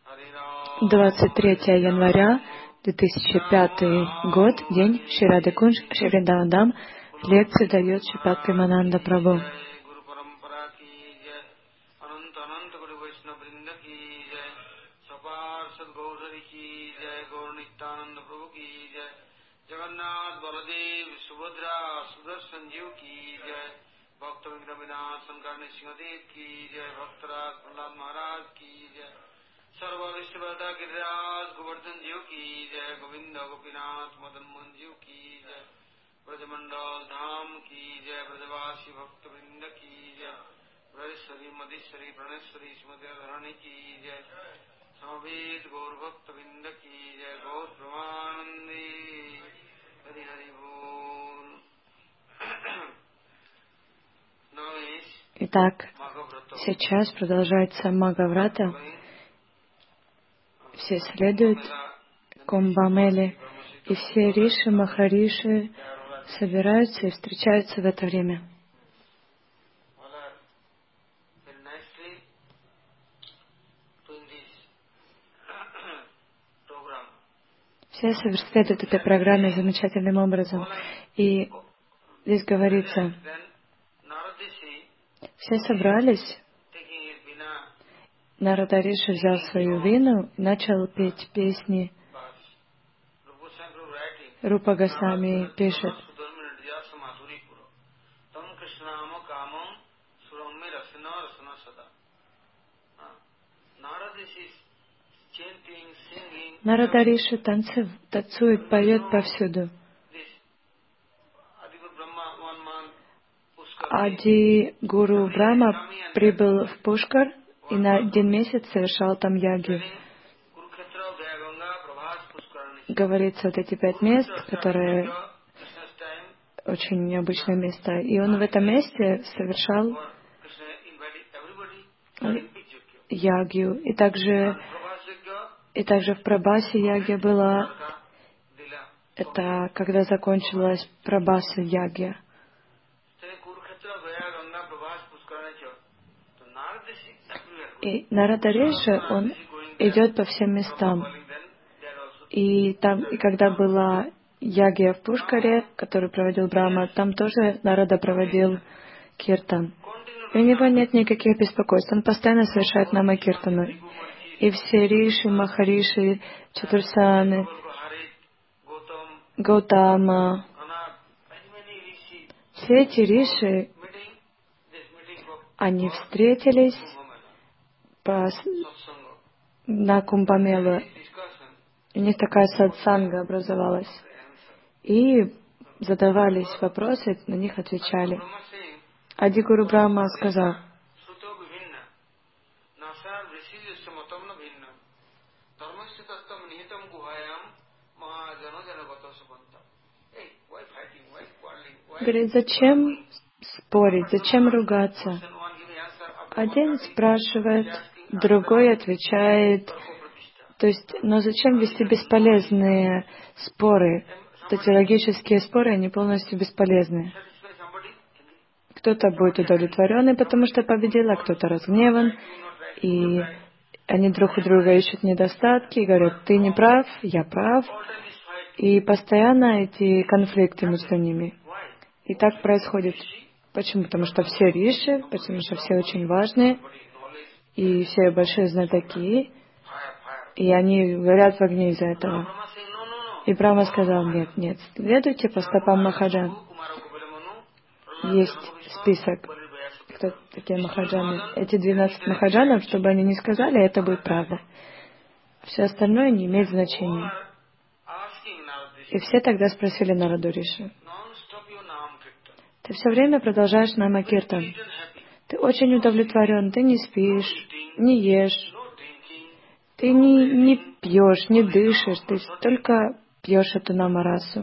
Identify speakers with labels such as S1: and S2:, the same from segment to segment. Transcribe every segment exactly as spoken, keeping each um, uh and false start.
S1: двадцать третьего января две тысячи пятый год, день Шри Кунж, Шри-Дам, лекции дает Шрипад Премананда Прабху.
S2: सर्व विश्वदा गिरिराज गोवर्धन जीव की जय, गोविंद गोपीनाथ मदन मोहन जीव की जय, ब्रजमंडल धाम की जय, ब्रजवासी भक्त वृंद की जय, ब्रजेश्वरी मधेश्वरी प्रणेश्वरी श्रीमती रानी की जय, समवेत गौर भक्त वृंद की जय, गौर ब्रह्मानंदी हरि हरि बोल।
S1: Итак, сейчас продолжается Магаврата. Все следуют Кумбамеле, и все риши, махариши собираются и встречаются в это время. Все следуют этой программе замечательным образом. И здесь говорится, все собрались, Нарада Риши взял свою вину и начал петь песни. Рупа Госвами пишет: Нарада Риши танцует, поет повсюду. Ади Гуру Брахма прибыл в Пушкар и на один месяц совершал там яги. Говорится, вот эти пять мест, которые очень необычные места. И он в этом месте совершал ягью. И также, и также в Прабасе ягья была, это когда закончилась Прабаса ягья. И Нарада Риши, он идет по всем местам. И там, и когда была ягья в Пушкаре, которую проводил Брахма, там тоже Нарада проводил киртан. И у него нет никаких беспокойств. Он постоянно совершает нама киртану. И все риши, махариши, чатурсаны, Гаутама, все эти риши, они встретились по, на Кумбамелу. У них такая сатсанга образовалась. И задавались вопросы, на них отвечали. Ади Гуру Брахма сказал: говорит, зачем спорить, зачем ругаться? Один спрашивает, другой отвечает. То есть, но зачем вести бесполезные споры? Вот эти логические споры, они полностью бесполезны. Кто-то будет удовлетворенный, потому что победил, а кто-то разгневан. И они друг у друга ищут недостатки и говорят: ты не прав, я прав. И постоянно эти конфликты между ними. И так происходит. Почему? Потому что все риши, потому что все очень важные, и все большие знатоки, и они горят в огне из-за этого. И Брахма сказал: нет, нет, следуйте по стопам Махаджан. Есть список, кто такие Махаджаны. Эти двенадцать Махаджанов, чтобы они не сказали, это будет правда. Все остальное не имеет значения. И все тогда спросили Нараду Риши: ты все время продолжаешь нама киртан. Ты очень удовлетворен, ты не спишь, не ешь, ты не, не пьешь, не дышишь, ты только пьешь эту намарасу.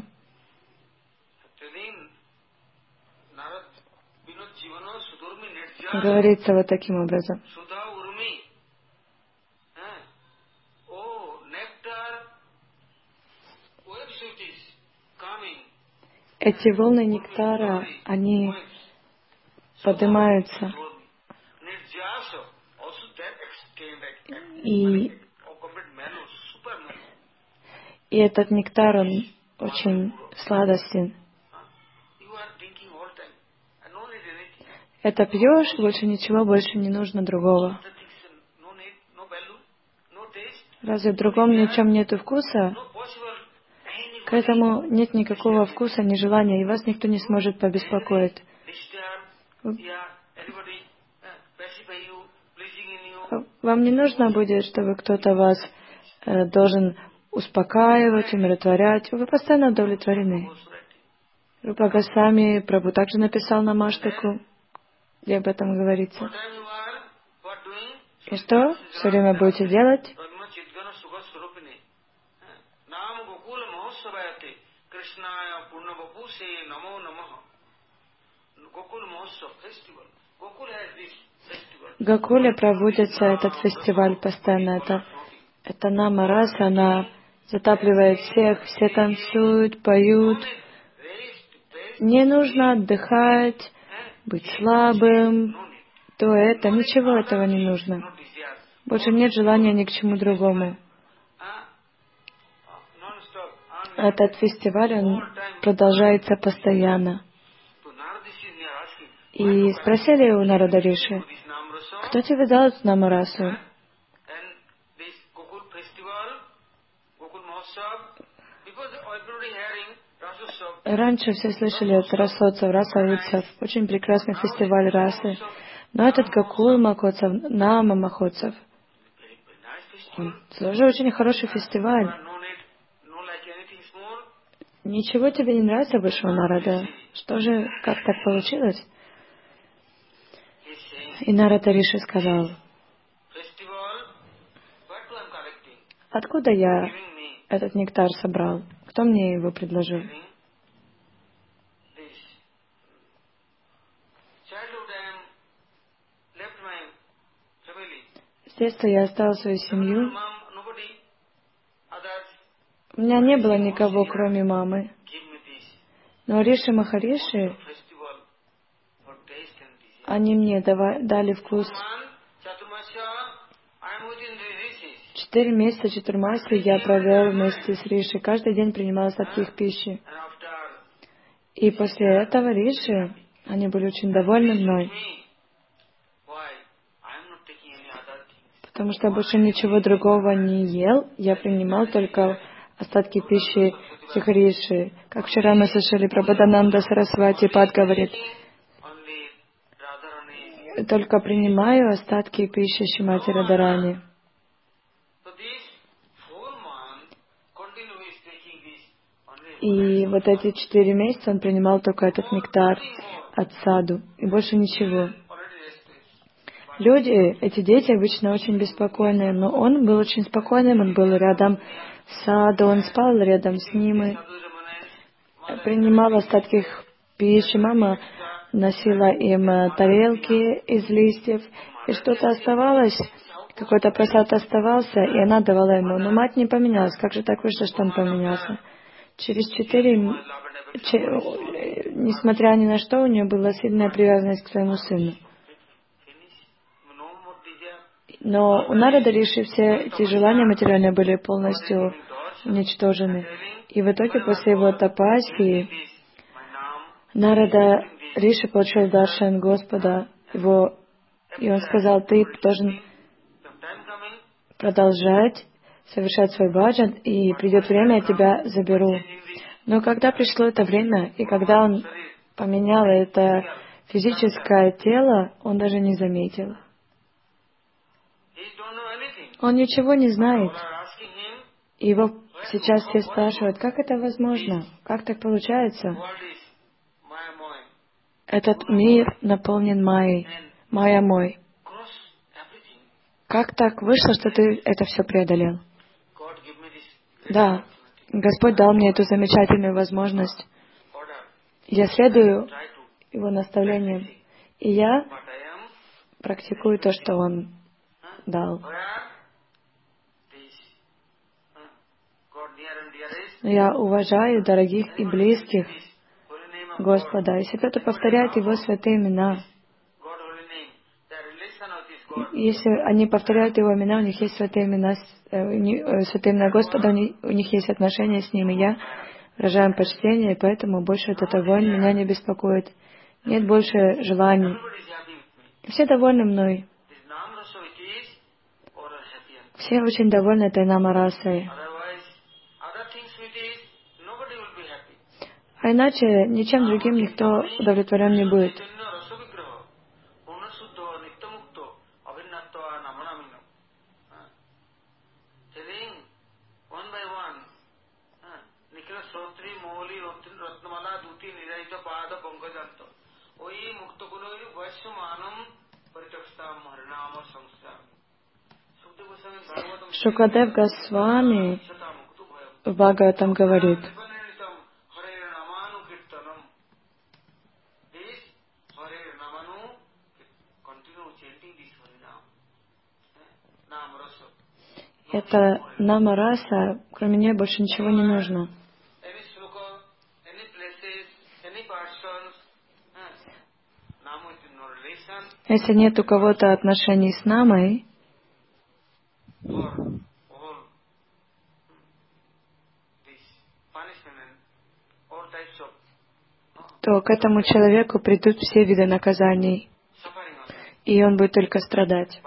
S1: Говорится вот таким образом. Эти волны нектара, они поднимаются. И И этот нектар, он очень сладостен. Это пьешь, больше ничего, больше не нужно другого. Разве в другом ни в чем нету вкуса? К этому нет никакого вкуса, ни желания, и вас никто не сможет побеспокоить. Вам не нужно будет, чтобы кто-то вас э, должен успокаивать, умиротворять. Вы постоянно удовлетворены. Рупа Госвами Прабhu также написал на Маштаку, где об этом говорится. И что все время будете делать? В Гокуле проводится этот фестиваль постоянно. Это, это Нама Раса, она затапливает всех, все танцуют, поют. Не нужно отдыхать, быть слабым, то это, ничего этого не нужно. Больше нет желания ни к чему другому. Этот фестиваль, он продолжается постоянно. И спросили у Нарада Риши, кто тебе дал эту Намарасу? Раньше все слышали от Расотцев, Расовицев, очень прекрасный фестиваль расы. Но этот Гокул Махотсав, Нама Махотсав, тоже очень хороший фестиваль. Ничего тебе не нравится больше у Нарада? Что же, как так получилось? И Нарада Риши сказал, откуда я этот нектар собрал? Кто мне его предложил? С детства я оставил свою семью. У меня не было никого, кроме мамы. Но Риши Махариши, они мне дава- дали вкус. Четыре месяца Чатурмаси я провел вместе с Риши. Каждый день принимал остатки их пищи. И после этого Риши, они были очень довольны мной. Потому что я больше ничего другого не ел. Я принимал только остатки пищи этих Риши. Как вчера мы слышали, Прабхадананда Сарасвати Пад говорит, только принимаю остатки пищи Шримати Радарани. И вот эти четыре месяца он принимал только этот нектар от саду, и больше ничего. Люди, эти дети обычно очень беспокойные, но он был очень спокойным, он был рядом с саду, он спал рядом с ним, и принимал остатки их пищи. Мама носила им тарелки из листьев, и что-то оставалось, какой-то просад оставался, и она давала ему. Но мать не поменялась. Как же так вышло, что он поменялся? Через четыре, че, несмотря ни на что, у нее была сильная привязанность к своему сыну. Но у Нарада Риши все эти желания материальные были полностью уничтожены. И в итоге, после его тапасии, Нарада Риши получил даршан Господа, его, и он сказал, ты должен продолжать совершать свой баджан, и придет время, я тебя заберу. Но когда пришло это время, и когда он поменял это физическое тело, он даже не заметил. Он ничего не знает. И его сейчас все спрашивают, как это возможно? Как так получается? Этот мир наполнен майей, майя мой. Как так вышло, что ты это все преодолел? Да, Господь дал мне эту замечательную возможность. Я следую Его наставлениям, и я практикую то, что Он дал. Я уважаю дорогих и близких Господа. Если кто-то повторяет Его святые имена, если они повторяют Его имена, у них есть святые имена, святые имена Господа, у них, у них есть отношения с Ним, и я выражаю им почтение, и поэтому больше этот огонь меня не беспокоит. Нет больше желаний. Все довольны мной. Все очень довольны этой намарасой. А иначе ничем другим никто удовлетворен не будет. Шукадев Госвами в Бхагаватам говорит: это намараса, кроме нее больше ничего не нужно. Если нет у кого-то отношений с намой, то к этому человеку придут все виды наказаний, и он будет только страдать.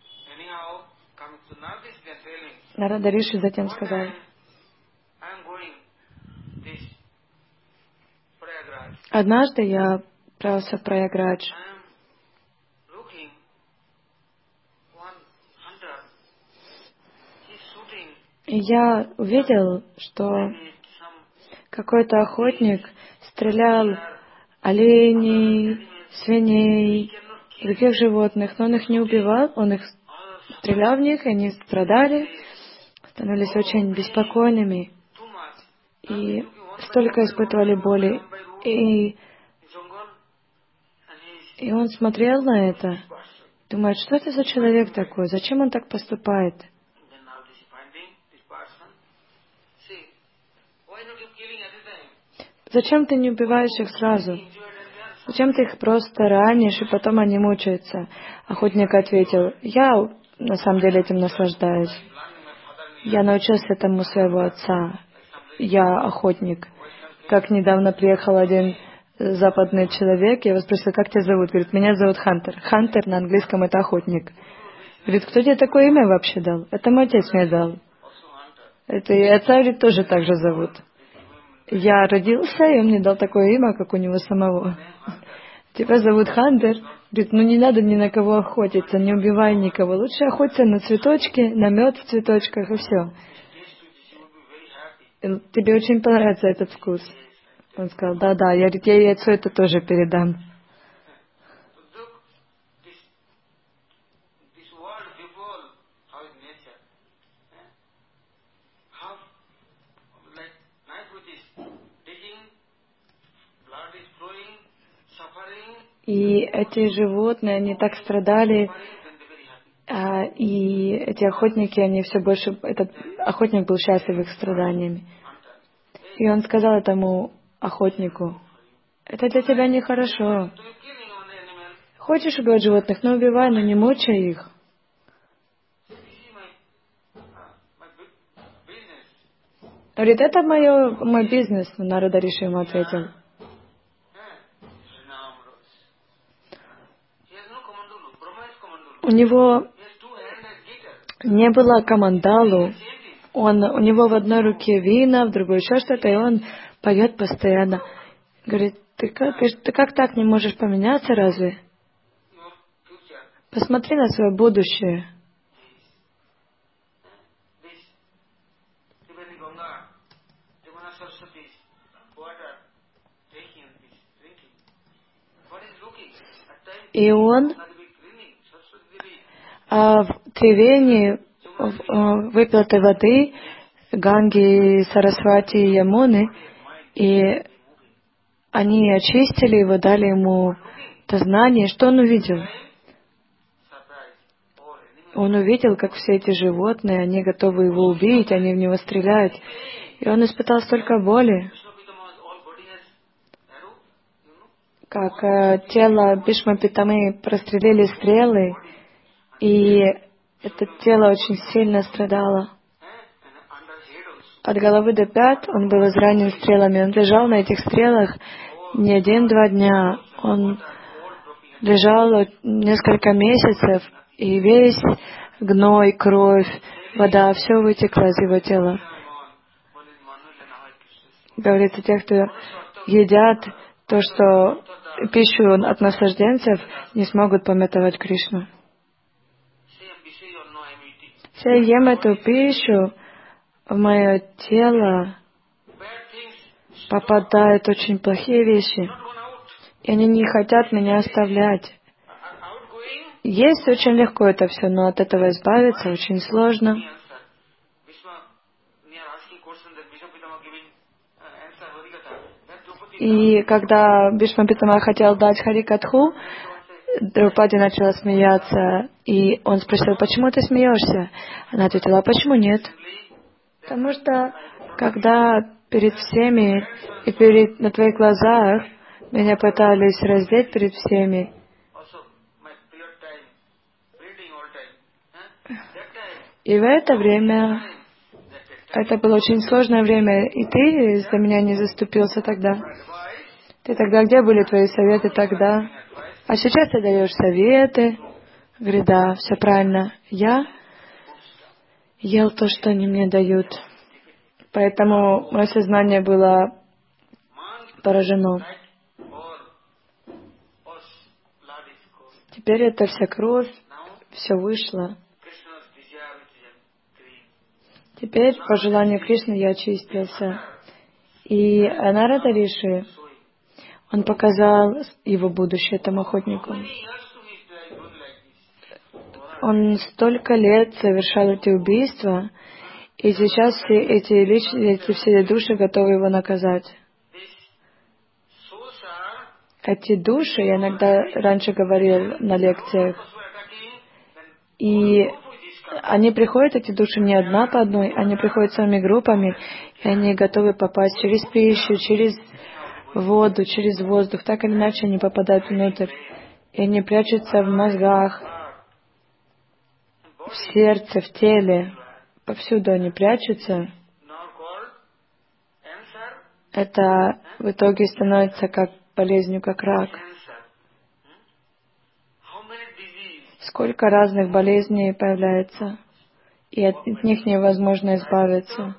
S1: Нарада Риши затем сказал: однажды я отправился в Праяградж, и я увидел, что какой-то охотник стрелял оленей, свиней, других животных, но он их не убивал, он их стрелял в них, и они страдали, становились очень беспокойными и столько испытывали боли. И, и он смотрел на это, думает, что это за человек такой, зачем он так поступает? Зачем ты не убиваешь их сразу? Зачем ты их просто ранишь, и потом они мучаются? Охотник ответил: я на самом деле этим наслаждаюсь. Я научился этому своего отца. Я охотник. Как недавно приехал один западный человек, я его спросила: как тебя зовут? Говорит: меня зовут Хантер. Хантер на английском — это охотник. Говорит: кто тебе такое имя вообще дал? Это мой отец мне дал. Это и отца, говорит, тоже так же зовут. Я родился, и он мне дал такое имя, как у него самого. Тебя зовут Хантер. Говорит: ну не надо ни на кого охотиться, не убивай никого. Лучше охоться на цветочки, на мед в цветочках, и все. Тебе очень понравится этот вкус. Он сказал: да-да, я, говорит, я ей отцу это тоже передам. И эти животные, они так страдали, а, и эти охотники, они все больше... Этот охотник был счастлив их страданиями. И он сказал этому охотнику: это для тебя нехорошо. Хочешь убивать животных, но убивай, но не мучай их. Говорит: это мое, мой бизнес, Нарада Риши ему ответил. У него не было камандалу, он, у него в одной руке вина, в другой еще что-то, и он поет постоянно. Говорит: ты как, ты, ты как так не можешь поменяться разве? Посмотри на свое будущее. И он а, в Тривени выпил этой воды Ганги, Сарасвати и Ямуны, и они очистили его, дали ему это знание. Что он увидел? Он увидел, как все эти животные, они готовы его убить, они в него стреляют. И он испытал столько боли, как э, тело Бхишма Питамы прострелили стрелы, И это тело очень сильно страдало. От головы до пят он был изранен стрелами. Он лежал на этих стрелах не один-два дня. Он лежал несколько месяцев, и весь гной, кровь, вода, все вытекло из его тела. Говорится, те, кто едят то, что пищу от наслажденцев, не смогут памятовать Кришну. Если я ем эту пищу, в мое тело попадают очень плохие вещи, и они не хотят меня оставлять. Есть очень легко это все, но от этого избавиться очень сложно. И когда Бишма Питама хотел дать Харикатху, Драупади начала смеяться, и он спросил, почему ты смеешься? Она ответила, а почему нет? Потому что, когда перед всеми и перед, на твоих глазах меня пытались раздеть перед всеми, и в это время, это было очень сложное время, и ты за меня не заступился тогда. Ты тогда, где были твои советы тогда? А сейчас ты даешь советы. Говорит, да, все правильно. Я ел то, что они мне дают. Поэтому мое сознание было поражено. Теперь это вся кровь, все вышло. Теперь, по желанию Кришны, я очистился. И Нарада Риши, он показал его будущее этому охотнику. Он столько лет совершал эти убийства, и сейчас все эти, лич... эти все души готовы его наказать. Эти души, я иногда раньше говорил на лекциях, и они приходят, эти души, не одна по одной, они приходят своими группами, и они готовы попасть через пищу, через воду, через воздух. Так или иначе они попадают внутрь. И они прячутся в мозгах, в сердце, в теле. Повсюду они прячутся. Это в итоге становится как болезнью, как рак. Сколько разных болезней появляется, и от них невозможно избавиться.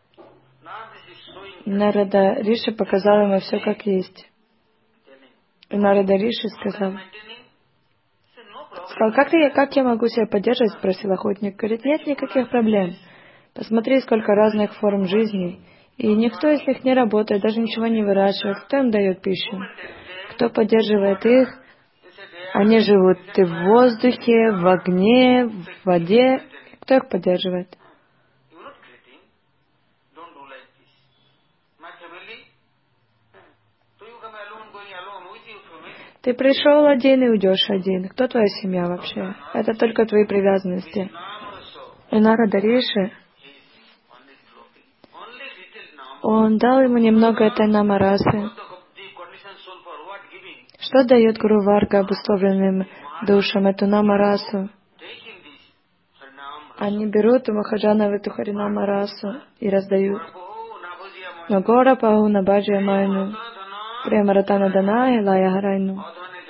S1: Нарада Риши показал ему все как есть. И Нарада Риши сказал, сказал, как, ты, как я могу себя поддерживать, спросил охотник. Говорит, нет никаких проблем. Посмотри, сколько разных форм жизни, и никто из них не работает, даже ничего не выращивает. Кто им дает пищу? Кто поддерживает их? Они живут и в воздухе, в огне, в воде. Кто их поддерживает? Ты пришел один и уйдешь один. Кто твоя семья вообще? Это только твои привязанности. И Нарада Риши, он дал ему немного этой намарасы. Что дает Гуру Варга обусловленным душам эту намарасу? Они берут у Махаджанов эту харинамарасу и раздают. Нагора Паху Набаджия Майну, Према Ратана Дана и Лая Харайну.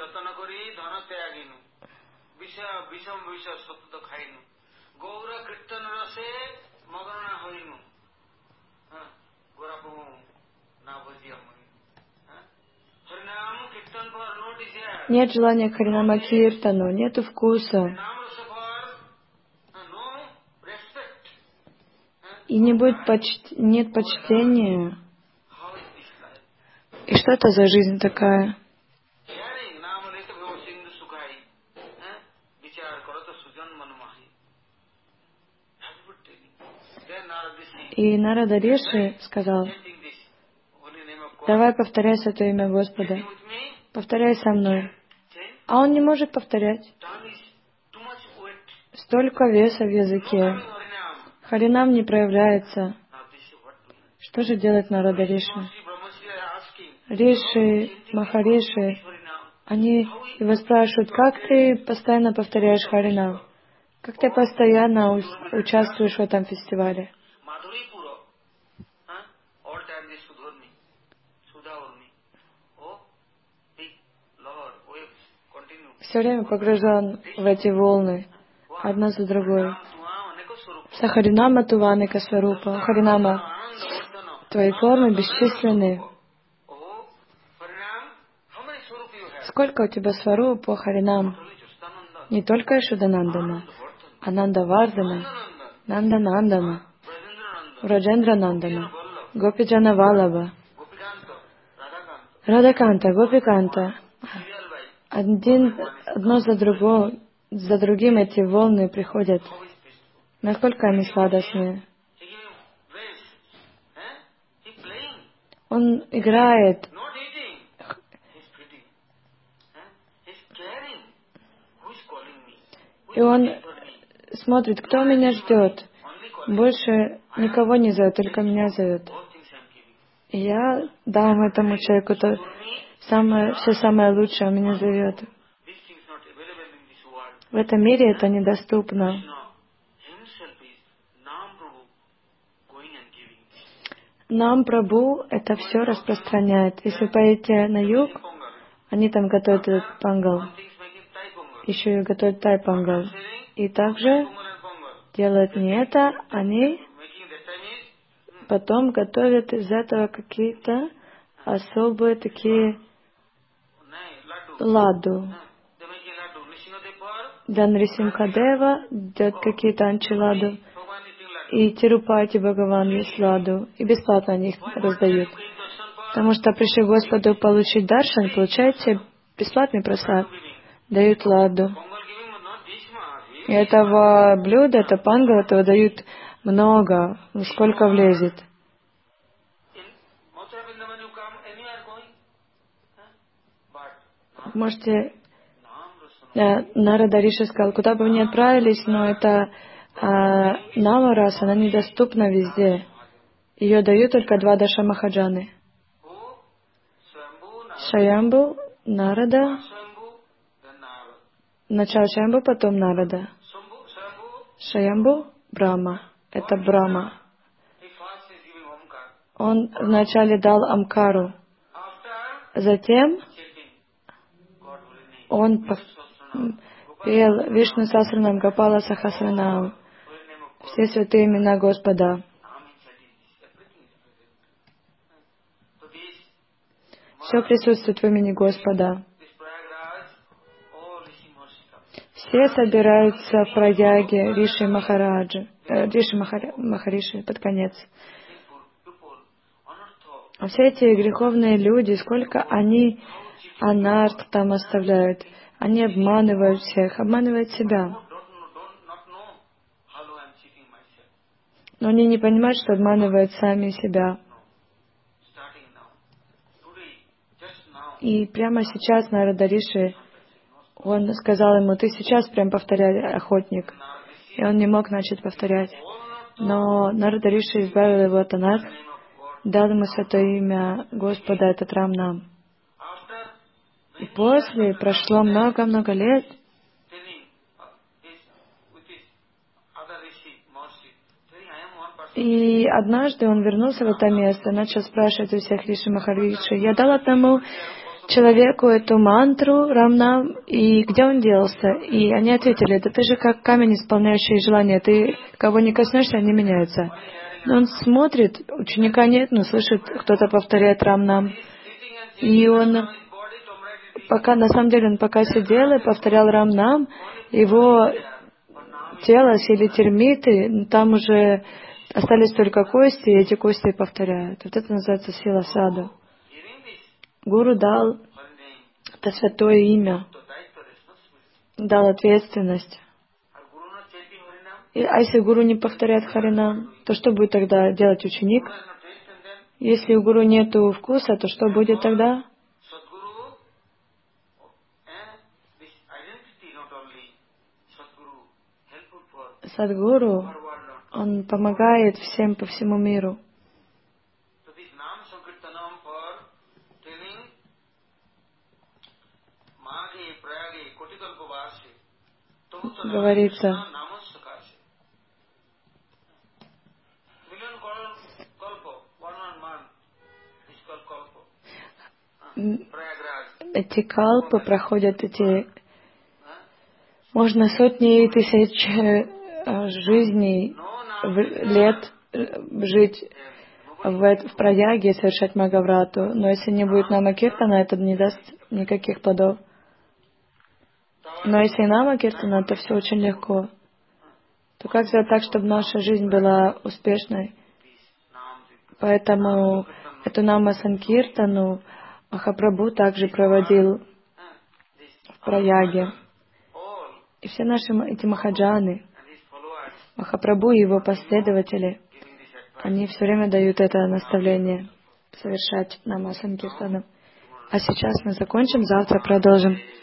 S1: Нет желания к Харинама Киртану, нету вкуса. И не будет поч... нет почтения. И что это за жизнь такая? И Нарада Риши сказал, давай повторяй святое имя Господа. Повторяй со мной. А он не может повторять. Столько веса в языке. Харинам не проявляется. Что же делать Нарада Риши? Риши, Махариши, они его спрашивают, как ты постоянно повторяешь Харинам? Как ты постоянно у- участвуешь в этом фестивале? Все время погружен в эти волны, одна за другой. Сахаринама Туваника Сварупа. Харинама, твои формы бесчисленны. Сколько у тебя сваруп по Харинам? Не только Ишуданандана, Ананда Вардана, Нанда Нандана, Раджендра Нандана, Гопиджана Валаба, Радаканта, Гопиканта. Один, одно за другое, за другим эти волны приходят. Насколько они сладостные. Он играет. И он смотрит, кто меня ждет. Больше никого не зовет, только меня зовет. И я дам этому человеку то самое, все самое лучшее, он меня зовет. В этом мире это недоступно. Нам Прабху это все распространяет. Если поедете на юг, они там готовят этот пангал. Еще и готовят тай-пангал. И также делают не это, они потом готовят из этого какие-то особые такие ладу. Для Нрисимхадева делают какие-то анчиладу. И Тирупати Бхагаван есть ладу. И бесплатно они их раздают. Потому что пришли Господу получить даршан, получаете бесплатный просад. Дают ладу. И этого блюда, это пангал, этого дают много, ну сколько влезет. Можете... Нарада Риши сказал, куда бы вы ни отправились, но это а, Намарас, она недоступна везде. Ее дают только два Даша Махаджаны. Шаямбу, Нарада. Начало Шаямбу, потом Нарада. Шаямбу, Брахма. Это Брахма. Он вначале дал Амкару. Затем он пел Вишну Сахасранам, Гопала Сахасранам. Все святые имена Господа. Все присутствует в имени Господа. Все собираются в Праяге Риши Махараджи, э, Риши Махари, Махариши под конец. А все эти греховные люди, сколько они анарт там оставляют, они обманывают всех, обманывают себя. Но они не понимают, что обманывают сами себя. И прямо сейчас Нарада Риши, он сказал ему, ты сейчас прям повторяй, охотник. И он не мог начать повторять. Но Нарада Риши избавил его от анарт, дал ему святое имя Господа, этот Рам-нам. И после прошло много-много лет, и однажды он вернулся в это место, начал спрашивать у всех Риши Махариши. Я дал одному человеку эту мантру Рам-нам, и где он делся? И они ответили, да ты же как камень, исполняющий желания, ты кого не коснешься, они меняются. Но он смотрит, ученика нет, но слышит, кто-то повторяет Рам-нам. И он, пока, на самом деле, он пока сидел и повторял Рам-нам, его тело съели термиты, там уже остались только кости, и эти кости повторяют. Вот это называется сила саду. Гуру дал это святое имя, дал ответственность. И, а если гуру не повторяет Харинам, то что будет тогда делать ученик? Если у гуру нет вкуса, то что будет тогда? Садгуру, он помогает всем по всему миру. Говорится, эти калпы проходят, эти, можно сотни тысяч э, жизней, в, лет э, жить в, в Праяге и совершать Магаврату, но если не будет Нама Киртана, это не даст никаких плодов. Но если Нама Киртана, то все очень легко. То как сделать так, чтобы наша жизнь была успешной? Поэтому эту Нама Санкиртану Махапрабху также проводил в Праяге. И все наши эти махаджаны, Махапрабху и его последователи, они все время дают это наставление совершать Нама Санкиртану. А сейчас мы закончим, завтра продолжим.